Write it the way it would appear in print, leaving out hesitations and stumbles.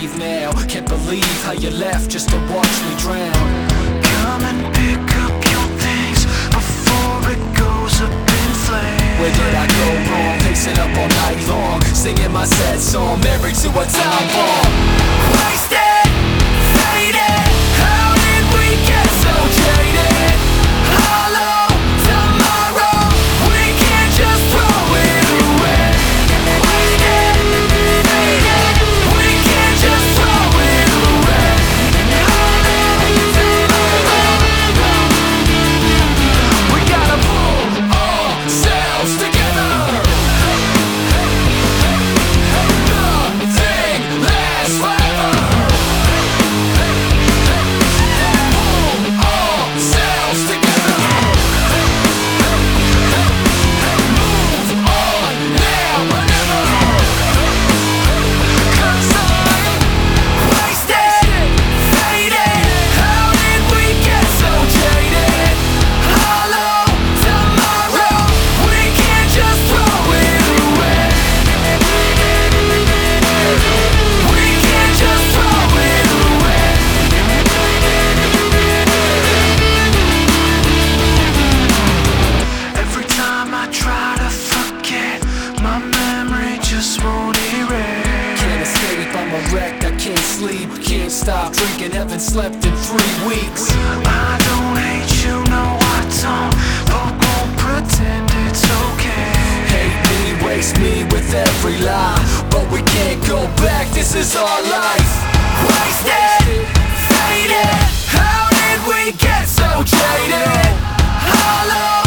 leave now. Can't believe how you left just to watch me drown. Come and pick up your things before it goes up in flames. Where did I go wrong? Pacing up all night long, singing my sad song, married to a time bomb. Wasted, faded, how did we get so jaded? Hollow tomorrow, we can't just throw it away. Wasted, faded, we can't just throw it away. Hollow tomorrow, We gotta pull ourselves together. Nothing lasts forever. Pull ourselves together. Move on now or never. 'Cause I'm wasted, faded, how did we get so jaded? Hollow tomorrow, we can't just throw it away. We can't just throw it away. Every time I try to forget, my memory just won't erase. can't escape, I'm a wreck, I can't sleep. Can't stop drinking, haven't slept in 3 weeks. I don't hate you, no I don't, but won't pretend it's okay. Hate me, waste me with every lie, but we can't go back, this is our life. Wasted, faded, how did we get so jaded? Hollow